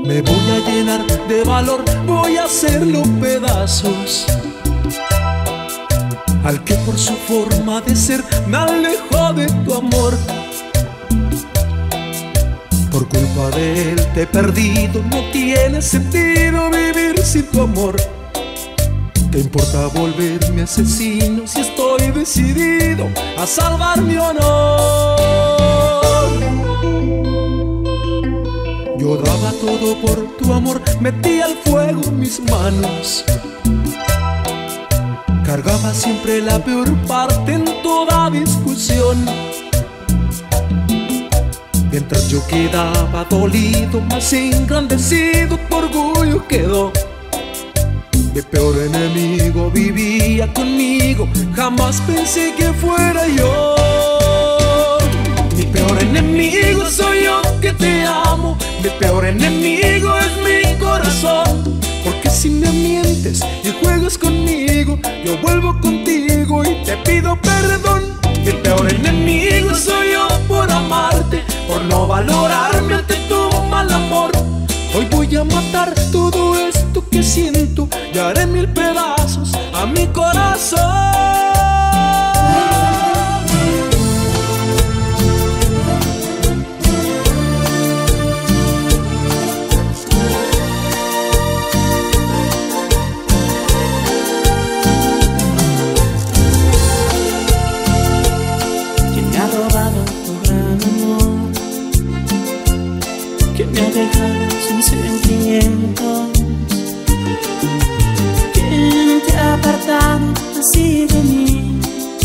Me voy a llenar de valor, voy a hacerlo pedazos. Al que por su forma de ser me alejó de tu amor. Por culpa de él te he perdido, no tiene sentido vivir sin tu amor. ¿Qué importa volverme asesino si estoy decidido a salvar mi honor? Yo daba todo por tu amor, metí al fuego mis manos. Cargaba siempre la peor parte en toda discusión. Mientras yo quedaba dolido, más engrandecido tu orgullo quedó. Mi peor enemigo vivía conmigo, jamás pensé que fuera yo. Mi peor enemigo soy yo que te amo. Mi peor enemigo es mi corazón. Porque si me mientes y juegas conmigo, yo vuelvo contigo y te pido perdón. Mi peor enemigo soy yo por amarte, por no valorarme ante tu mal amor. Hoy voy a matar todo esto que siento y haré mil pedazos a mi corazón. ¿Quién me ha robado tu gran amor? ¿Quién me ha dejado sin sentimientos? ¿Quién te ha apartado así de mí?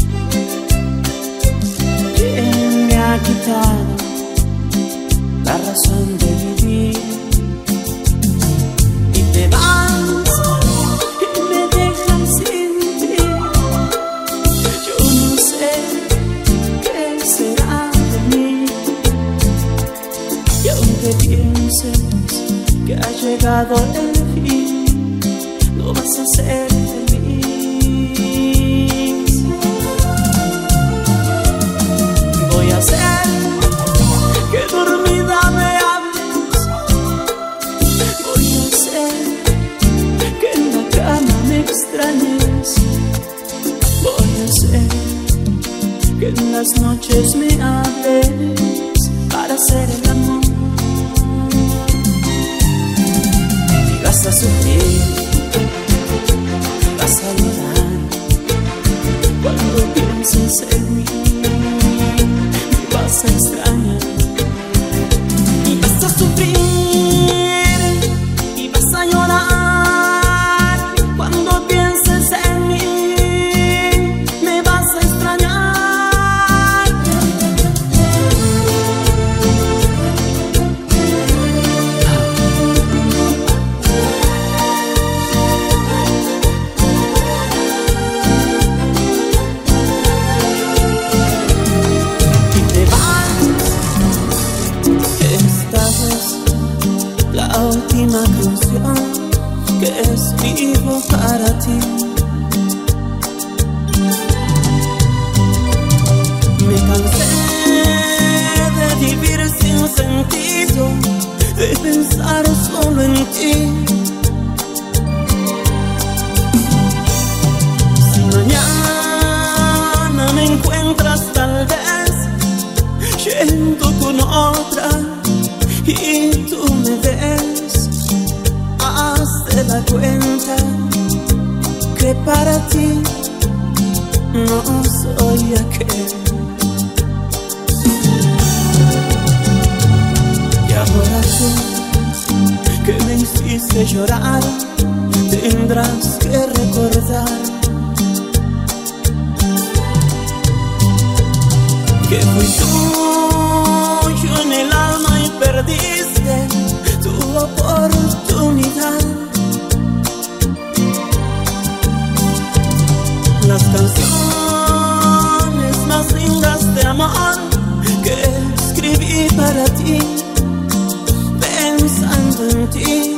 ¿Quién me ha quitado la razón de vivir? Y te vas y me dejas sin ti. Yo no sé qué será de mí. Y aunque pienses que ha llegado el fin, no vas a ser feliz. Voy a hacer que dormida me hables. Voy a hacer que en la cama me extrañes. Voy a hacer que en las noches me hables para hacer el amor. Y vas a sufrir, vas a llorar cuando pienses en mí. Me vas a extrañar y vas a sufrir y vas a llorar cuando pienses en mí. Me vas a extrañar. Y te vas. Esta es la última canción que escribo para ti. Me cansé de vivir sin sentido, de pensar solo en ti. Si mañana me encuentras tal vez yendo con otra y tú me ves, hazte la cuenta que para ti no soy aquel. Y ahora tú, que me hiciste llorar, tendrás que recordar que fui tuyo en el alma y perdiste tu oportunidad. Las canciones más lindas de amor que escribí para ti, pensando en ti,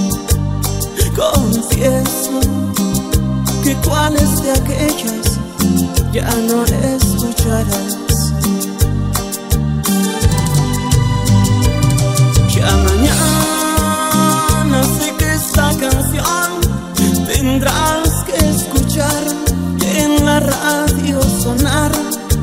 confieso que cuáles de aquellas ya no escucharás. Ya mañana radio sonar,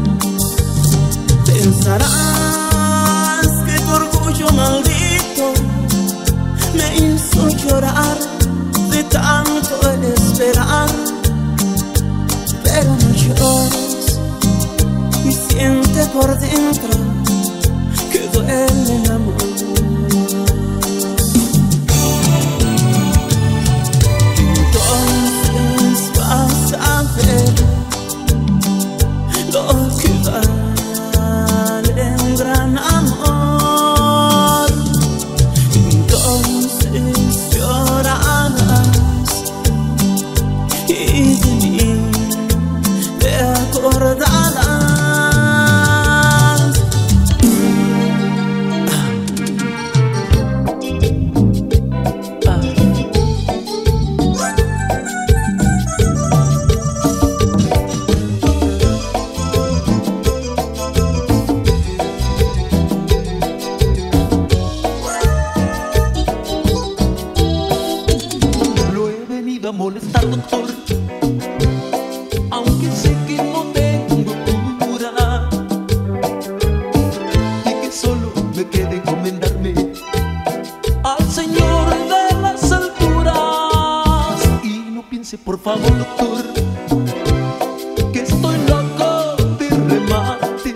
pensarás que tu orgullo maldito me hizo llorar de tanto esperar. Pero no llores y siente por dentro que duele el amor. Entonces vas a ver lo que vale un gran amor. Entonces llorarás y de mí te acordarás. Lo he venido a molestar, doctor, aunque sé que no tengo cura y que solo me queda encomendarme al Señor de las alturas. Y no piense, por favor, doctor, que estoy loco de remate.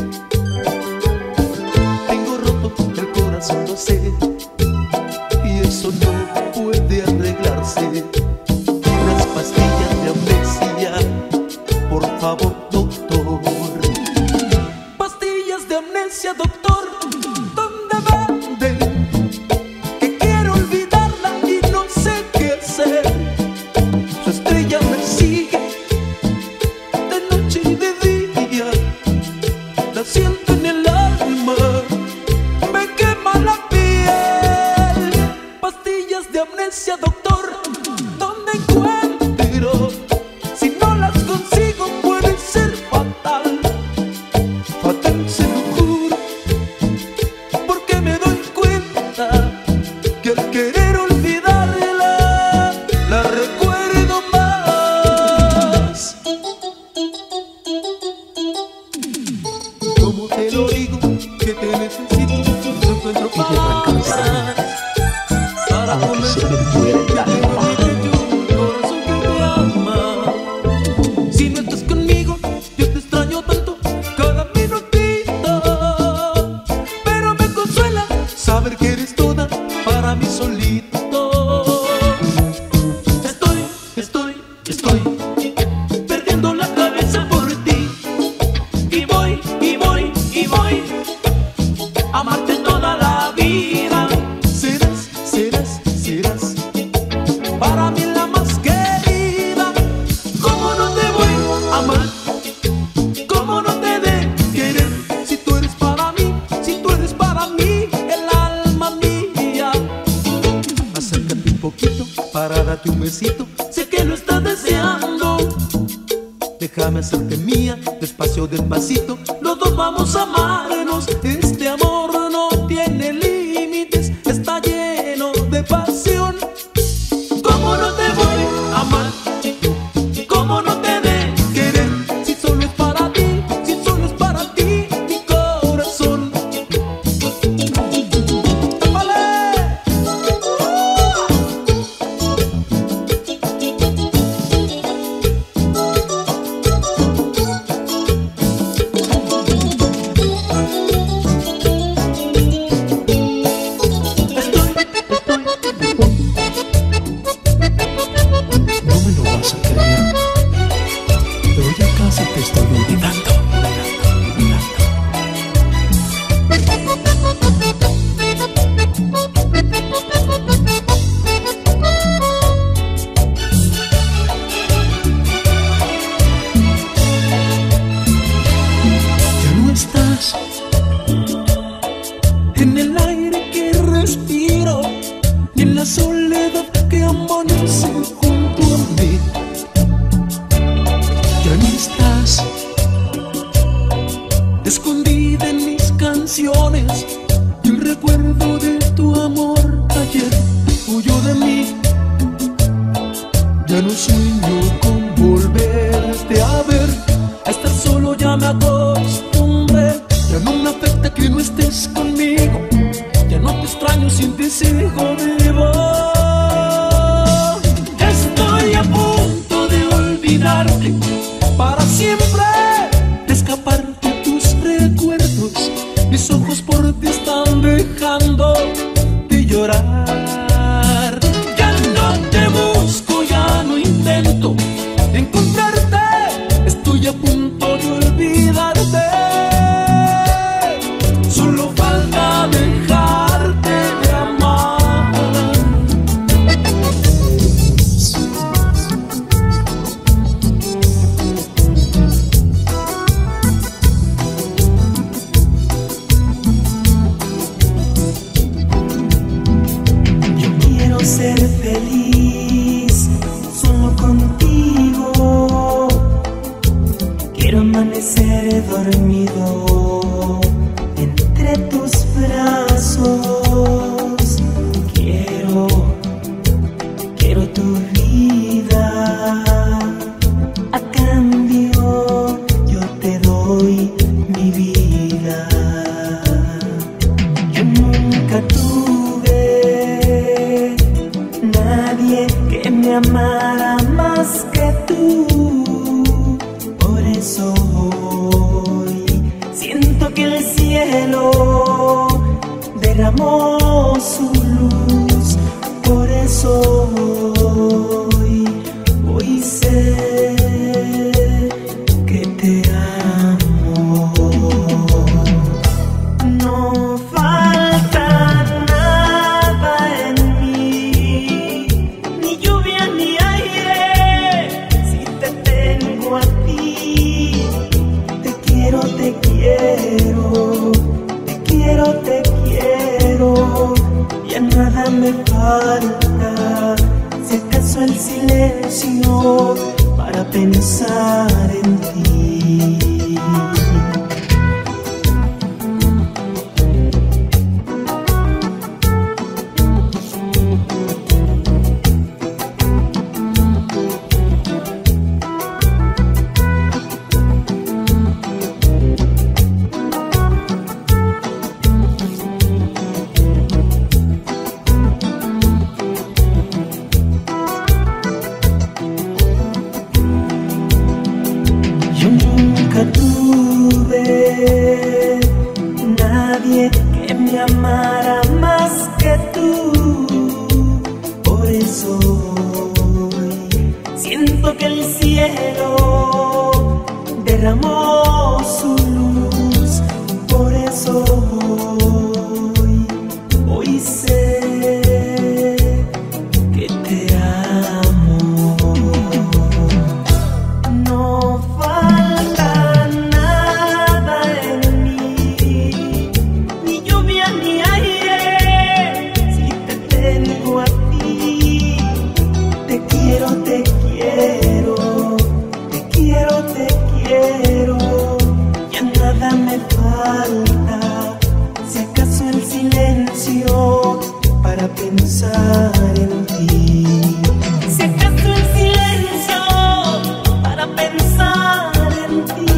Tengo roto el corazón, lo sé, y eso no puede arreglarse. Unas pastillas de amnesia, por favor, doctor. Pastillas de amnesia, doctor, ¿dónde venden? Que quiero olvidarla y no sé qué hacer. Su estrella me sigue de noche y de día, la siento en el alma, me quema la piel. Pastillas de amnesia, doctor, ¿dónde encuentro? Si no las consigo puede ser fatal. Fatal, se lo juro, porque me doy cuenta que al querer olvidarla la recuerdo más. Como te lo digo, que te necesito, no encuentro palabras para conversar. Corazón que te ama. Si no estás conmigo, yo te extraño tanto cada minutito. Pero me consuela saber que eres toda para mí solito. Estoy perdiendo la cabeza por ti. Y voy a amarte toda la vida. Serás para mí la más querida. ¿Cómo no te voy a amar? ¿Cómo no te de querer? Si tú eres para mí, el alma mía. Acércate un poquito para darte un besito. Sé que lo estás deseando. Déjame hacerte mía, despacio, despacito. Los dos vamos a amarnos. Este amor no tiene límites, está lleno de pasión. ¿Cómo no te voy a amar? ¿Cómo no te de querer? Si solo es para ti, mi corazón. ¡Vale! No me lo vas a creer, pero ya casi te estoy olvidando. Ya no estás en el aire que respiro, ni en la soledad que amanece junto a mí. Ya no estás escondida en mis canciones, y el recuerdo de tu amor ayer huyó de mí. Ya no sueño con volverte a ver. me acostumbré. Ya no me afecta que no estés conmigo, ya no te extraño, sin ti sigo vivo. Estoy a punto de olvidarte para siempre, de escapar de tus recuerdos. Mis ojos por ti están dejando de llorar. Ya no te busco, ya no intento encontrarte, estoy a punto de olvidarte. Solo falta dejarte de amar. Yo quiero ser feliz solo contigo. Quiero amanecer dormido entre tus brazos. Quiero tu vida. A cambio yo te doy mi vida. Yo nunca tuve nadie que me amara más que tú. Por eso hoy siento que el cielo derramó su luz. Por eso hoy sé que te amo. No falta nada en mí, ni lluvia ni aire, si te tengo a ti. Te quiero, te quiero, te quiero, te quiero. Ya nada me falta, si acaso el silencio para pensar en ti. Yo nunca tuve nadie que me amara más que tú. Por eso hoy siento que el cielo derramó su luz. Por eso hoy sé que te amo. No falta nada en mí, ni lluvia ni aire, si te tengo a ti. Te quiero, te quiero, te quiero, te quiero. Ya nada me falta, si acaso el silencio para pensar en ti. Si acaso el silencio para pensar en ti.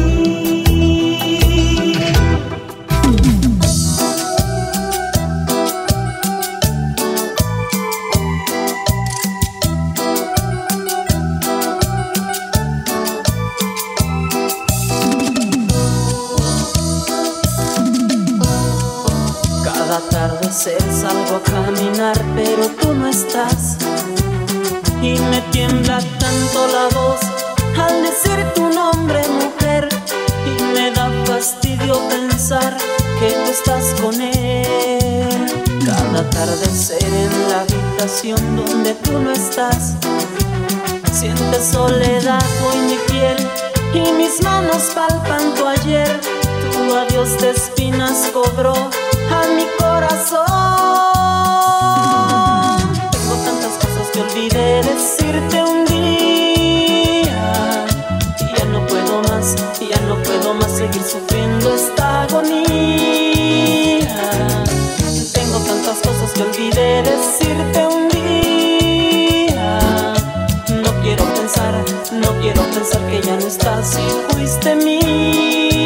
Cada atardecer salgo a caminar, pero tú no estás. Y me tiembla tanto la voz al decir tu nombre, mujer. Y me da fastidio pensar que tú estás con él. Cada atardecer en la habitación donde tú no estás, sientes soledad hoy mi piel y mis manos palpan tu ayer. Tu adiós de espinas cobró a mi corazón. Tengo tantas cosas que olvidé decirte un día, y ya no puedo más, y ya no puedo más seguir sufriendo esta agonía. Tengo tantas cosas que olvidé decirte un día. No quiero pensar que ya no estás y fuiste mía.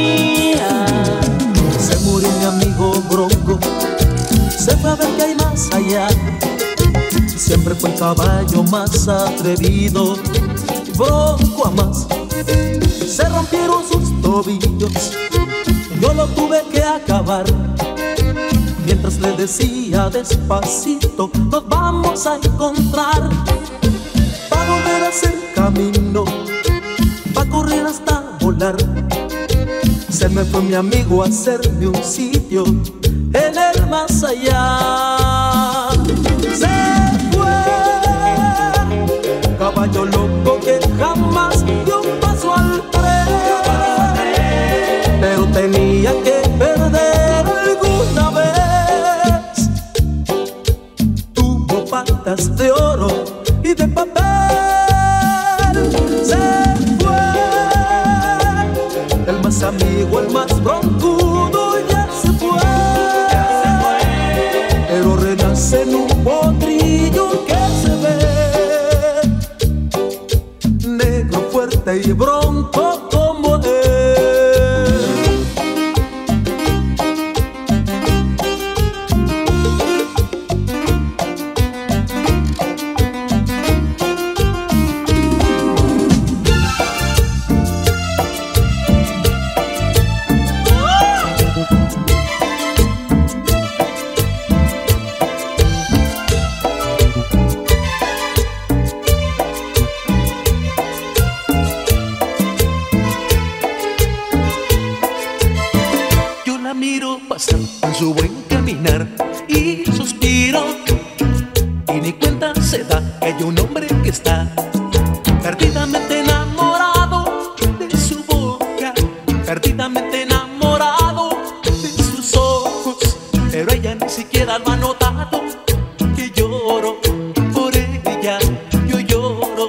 Siempre fue el caballo más atrevido, bronco a más. Se rompieron sus tobillos, yo lo tuve que acabar. Mientras le decía despacito, nos vamos a encontrar. Pa' volver a hacer camino, pa' correr hasta volar. Se me fue mi amigo a hacerme un sitio en el más allá. Se fue, caballo loco que jamás dio un paso al tren, pero tenía que perder alguna vez. Tuvo patas de oro y de papel. Se fue, el más amigo, el más broncudo ya se fue, pero renace en un potrillo que se ve negro, fuerte y bronco como él. En su buen caminar y suspiro, y ni cuenta se da que hay un hombre que está perdidamente enamorado de su boca, perdidamente enamorado de sus ojos, pero ella ni siquiera lo ha notado que lloro por ella, yo lloro.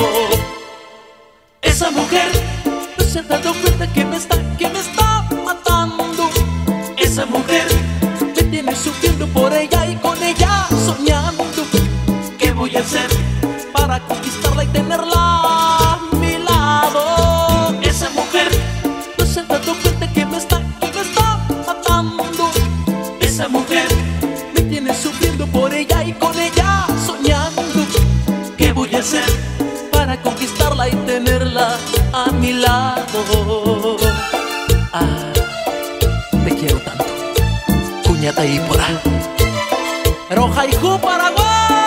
Esa mujer no se ha dado cuenta que me está matando. Esa mujer me tiene sufriendo por ella y con ella soñando. ¿Qué voy a hacer para conquistarla y tenerla a mi lado? Esa mujer no se ha dado cuenta que me está matando. Esa mujer me tiene sufriendo por ella y con ella soñando. ¿Qué voy a hacer para conquistarla y tenerla a mi lado? Ah, te quiero tanto, cuñata y por ahí. Rojaijú, Paraguay.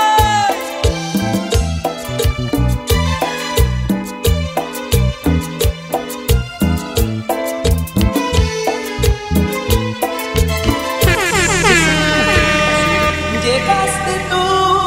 Llegaste tú.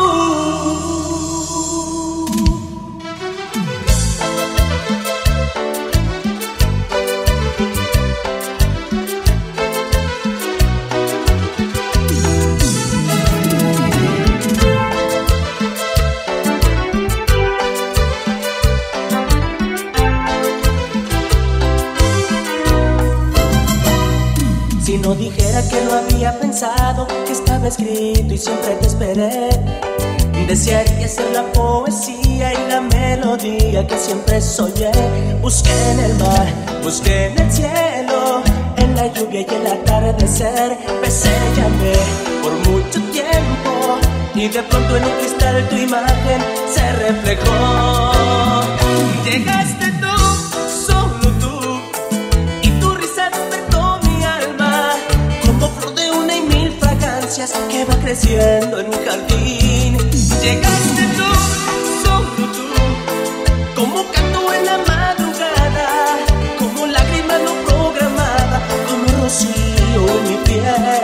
Si no dijera que lo había pensado, que estaba escrito y siempre te esperé, desearía ser la poesía y la melodía que siempre soñé. Busqué en el mar, busqué en el cielo, en la lluvia y el atardecer. Besé, llamé por mucho tiempo y de pronto en un cristal tu imagen se reflejó. Llegaste tú, solo tú, y tu risa despertó mi alma como flor de una y mil fragancias que va creciendo en un jardín. Llegaste tú, solo tú, como canto en la madrugada, como lágrima no programada, como rocío en mi piel.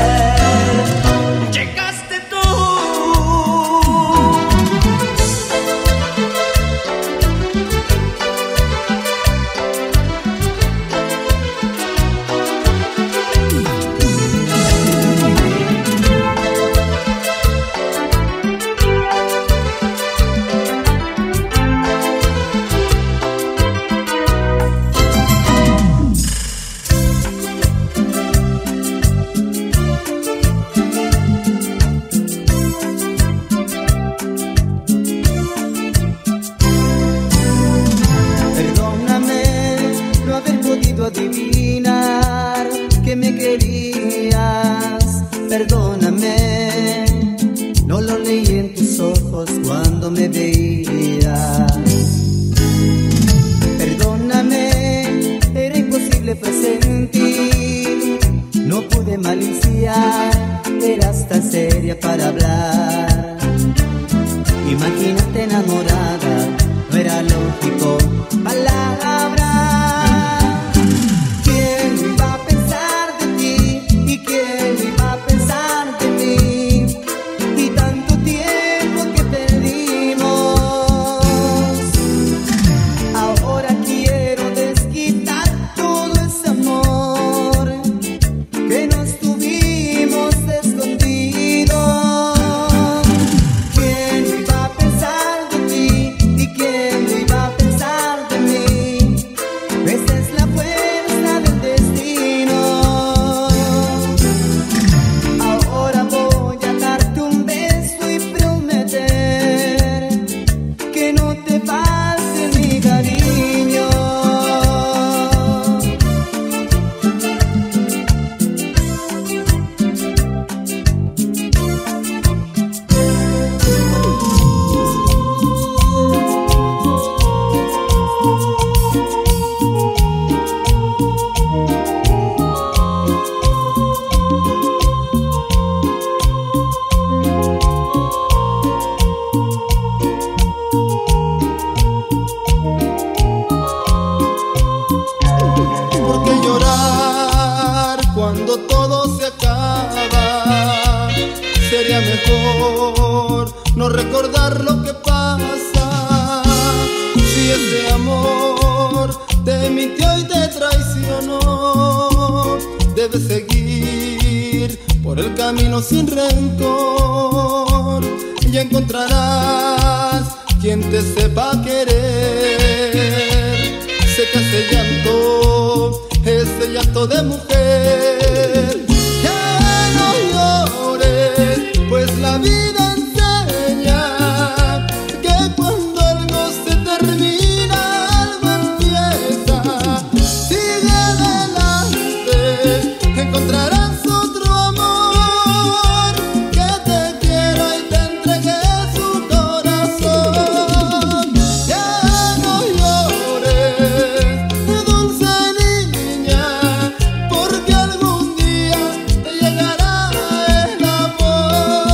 Llegaste tú. Adivinar que me querías, perdóname, no lo leí en tus ojos. mejor no recordar lo que pasa. Si ese amor te mintió y te traicionó, debes seguir por el camino sin rencor y encontrarás quien te sepa querer. Se te hace llanto, ese llanto de mujer. Ya no llores, pues la vida enseña que cuando algo se termina, algo empieza. Sigue adelante, encontrarás otro amor que te quiera y te entregue su corazón. Ya no llores, dulce niña, porque algún día te llegará el amor.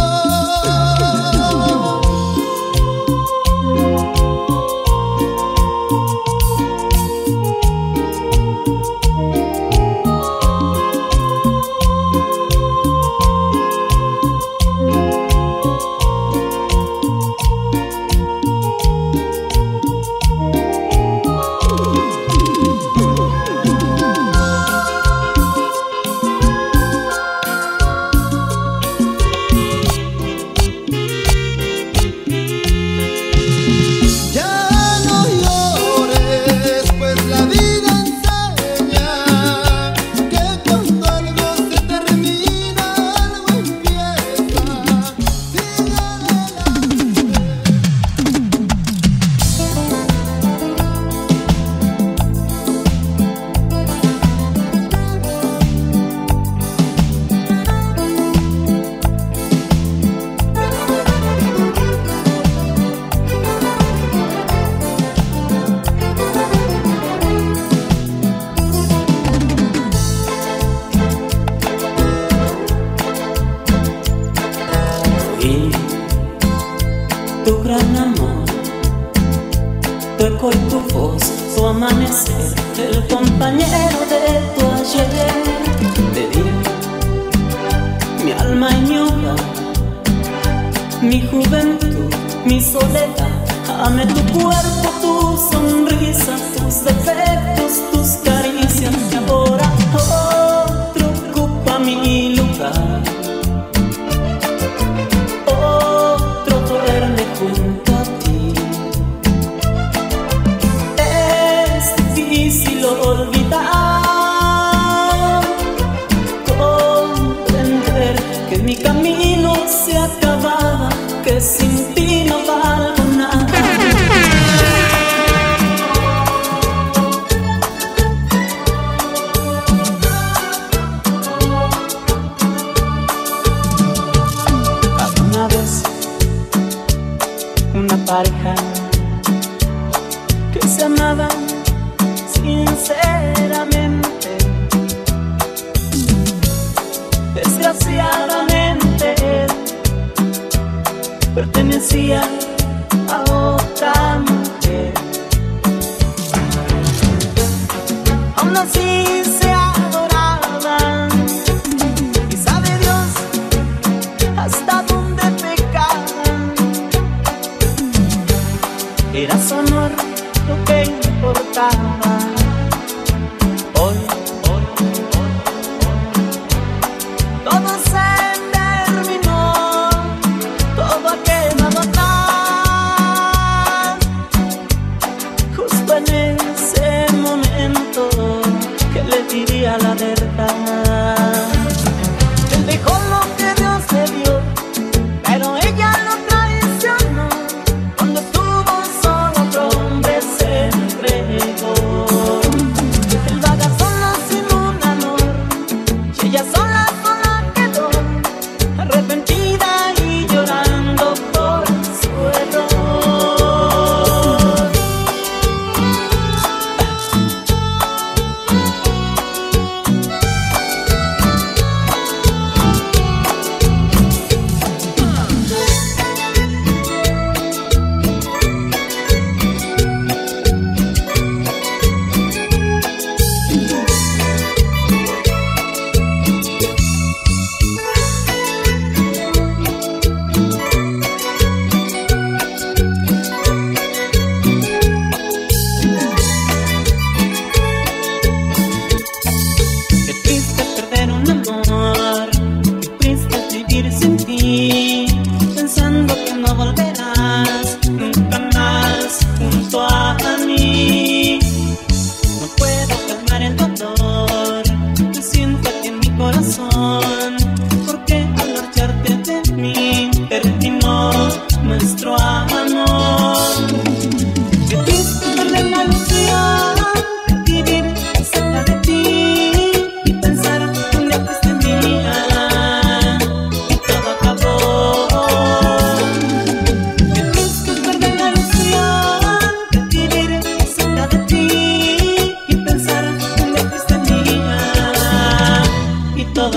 Ya no llores, pues la vida enseña que cuando algo se termina, algo empieza. Sigue adelante. Y tu gran amor, tu eco y tu voz, tu amanecer, el compañero de tu ayer. Te di mi alma y mi hogar, mi juventud, mi soledad. Amé tu cuerpo, tu sonrisa, tus defectos, tus caricias. Y ahora otro ocupa mi lugar. Otro duerme junto a ti. Es difícil olvidar, comprender que mi camino se acababa, que sin ti no valgo nada. Una vez una pareja que se amaba sinceramente, desgraciadamente pertenecía a otra mujer. Aún así se adoraban y sabe Dios hasta dónde pecaban. Era su amor lo que importaba. Hoy todo se terminó, todo ha quedado atrás. Justo en ese momento que le diría la verdad. Él dejó lo que Dios le dio, pero ella lo traicionó. Cuando estuvo solo, otro hombre se entregó. Él vaga solo sin un amor, y ella sola quedó, arrepentida y llorando por su error.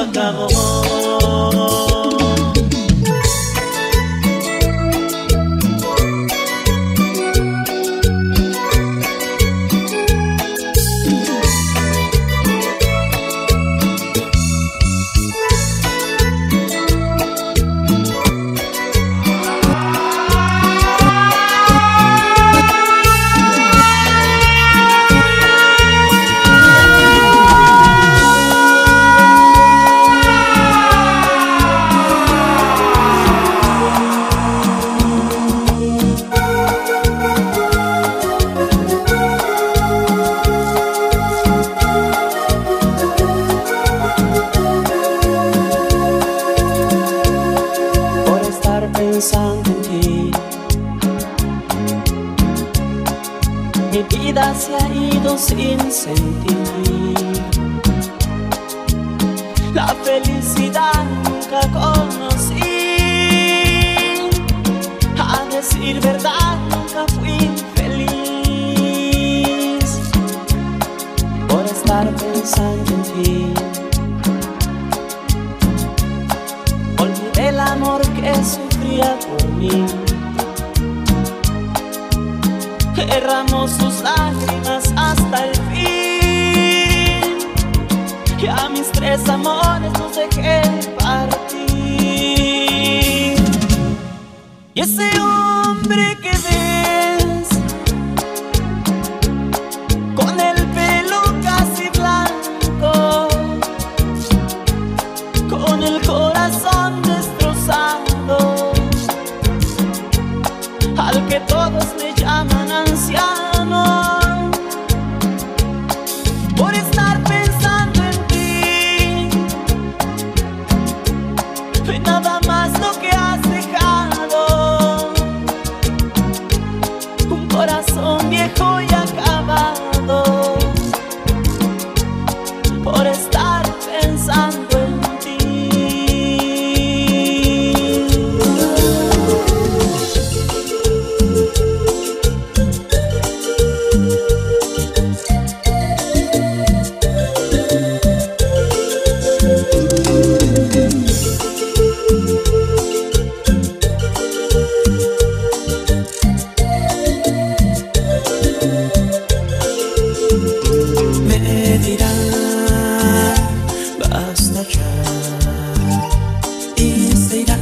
acabó. Pensando en ti, mi vida se ha ido sin sentir. La felicidad nunca conocí, a decir verdad nunca fui feliz. Por estar pensando en ti, olvidé el amor que sufría por mí. Derramó sus lágrimas hasta el fin, y a mis 3 amores los dejé partir. Y ese hombre que ves, con el pelo casi blanco, con el corazón destrozado, al que todos le llaman anciano, por estar pensando en ti, fue nada más lo que has dejado, un corazón viejo y acabado, por estar pensando en ti. Me dirán, basta ya, y se irá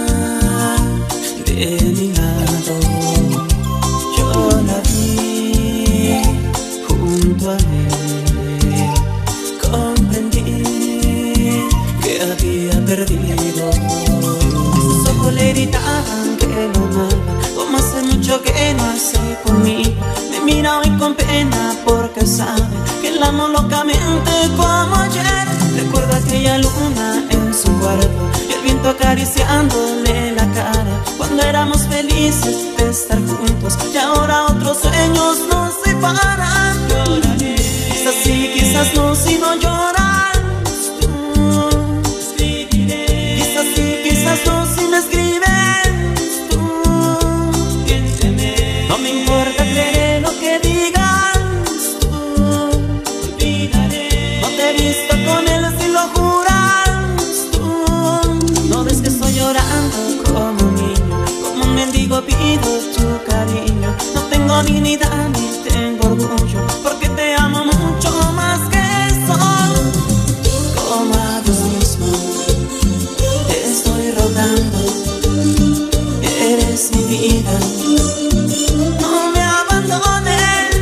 de mi lado. Yo la vi junto a él, comprendí que había perdido. Sus ojos le gritaban que lo amaba, como hace mucho que no hace por mí. Me mira hoy con pena porque sabe que la amo locamente como ayer. Recuerda aquella luna en su cuarto y el viento acariciándole la cara, cuando éramos felices de estar juntos, y ahora otros sueños nos separan. Lloraré, quizás sí, quizás no, si no lloras tú. Escribiré, quizás sí, quizás no, si me escribes tú. Piénteme, no me importa, creeré lo que digas tú. Olvidaré, no te he visto con él si lo juras tú. No ves que estoy llorando como un niño, como un mendigo pido tu cariño. No tengo dignidad ni tengo orgullo, porque te amo mucho más que eso. Como a Dios mismo te estoy rogando, eres mi vida, no me abandones.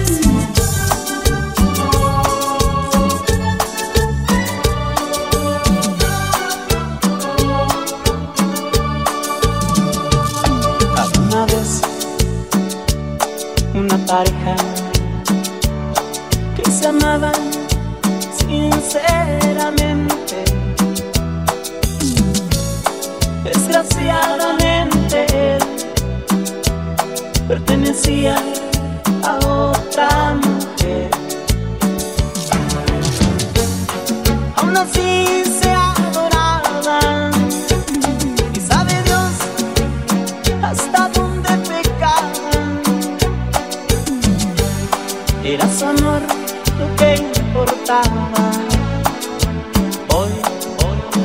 Alguna vez una pareja que se amaban sinceramente, desgraciadamente él pertenecía a otra mujer. Aún así se adoraban, y sabe Dios hasta dónde pecaban. Era su amor lo que importaba. Hoy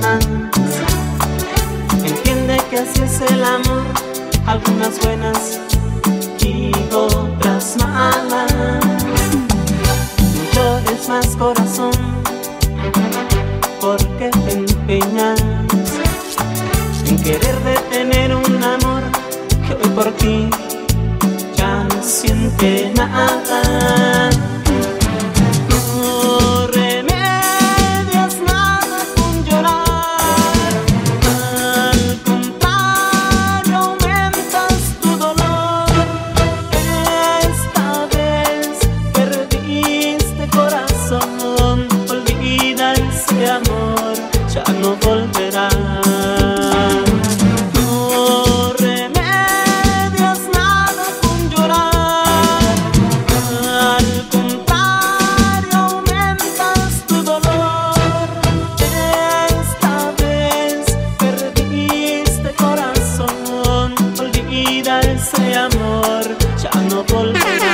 más. Entiende que así es el amor, algunas buenas y otras malas. No llores más, corazón, porque te empeñas en querer detener un amor que hoy por ti ya no siente nada. No remedias nada con llorar, al contrario aumentas tu dolor. Esta vez perdiste corazón, olvida ese amor, ya no volverá. Ese amor ya no volverá.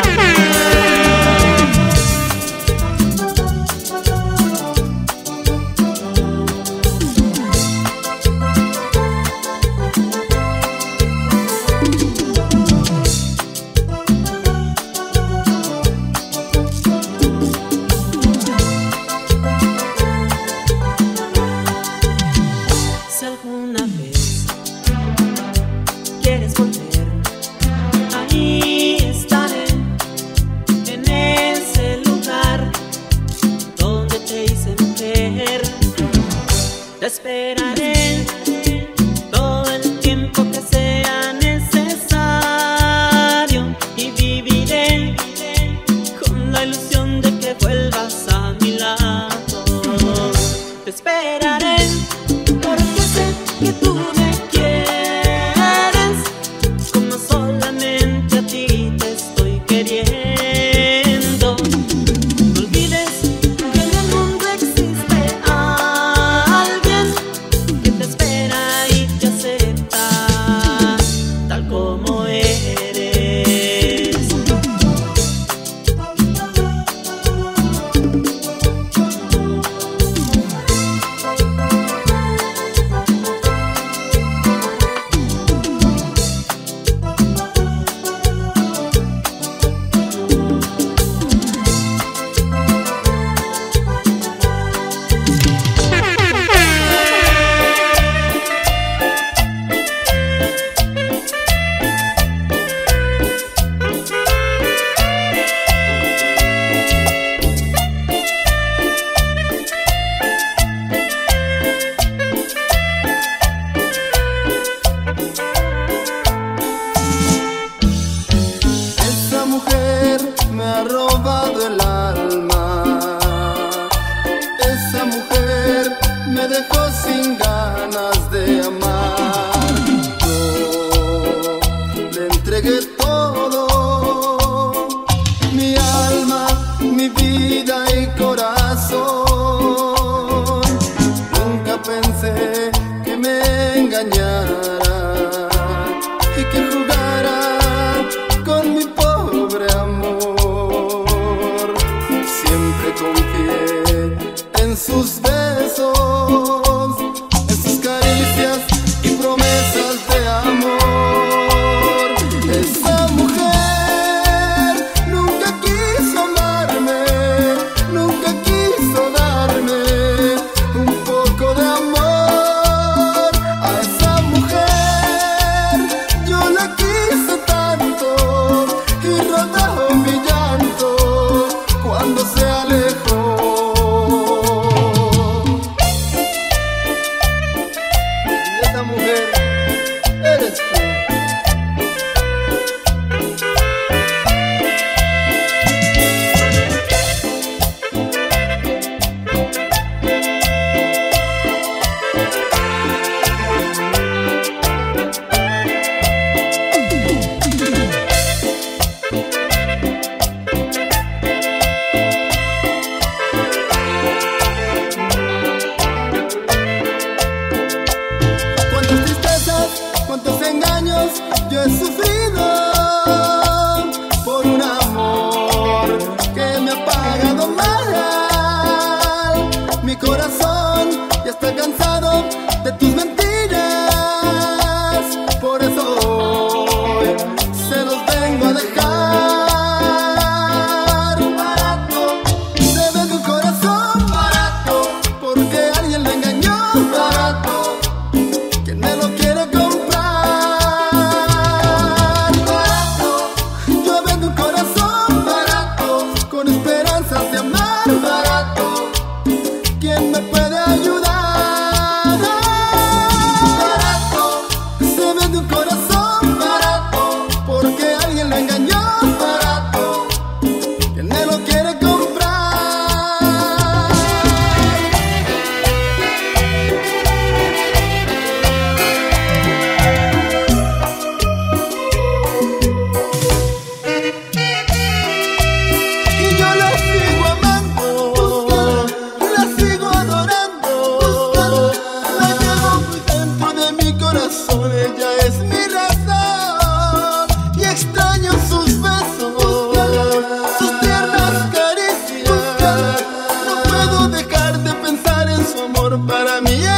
Si alguna vez quieres volver, ahí estaré, en ese lugar donde te hice mujer. Te esperaré todo el tiempo que sea necesario y viviré con la ilusión de que vuelvas a mi lado. Te esperaré porque sé que tú me quieres como solamente a ti te estoy queriendo. No olvides que en el mundo existe alguien que te espera y te acepta tal como eres. Esa mujer me ha robado el alma. Esa mujer me dejó sin ganas de amar. Yo le entregué todo, mi alma, mi vida y corazón. Nunca pensé que me engañara y que jugara con mi pobre amor. Siempre confié en sus besos, en sus caricias y promesas de amor. Esa mujer nunca quiso amarme, nunca quiso darme un poco de amor. A esa mujer yo la quise tanto y rodó mi llanto cuando se alejó. Y esa mujer eres tú. Cuántas tristezas, cuántos engaños yo he sufrido por un amor que me ha pagado mal. Mi corazón ya está cansado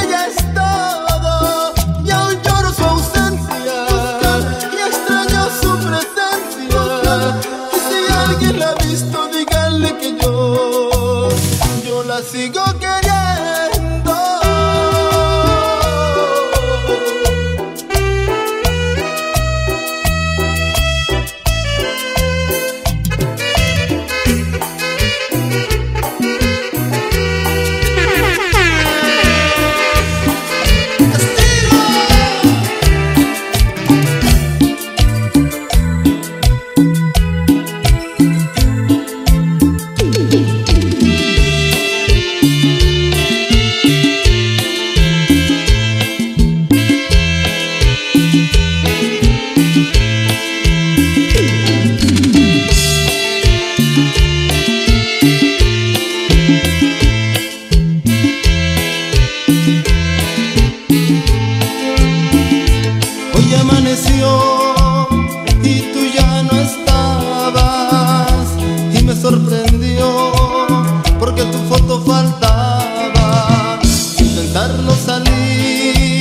ella es todo, y aún lloro su ausencia y extraño su presencia. Y si alguien la ha visto, díganle que yo la sigo queriendo. Hoy amaneció y tú ya no estabas, y me sorprendió porque tu foto faltaba. Intentarlo salir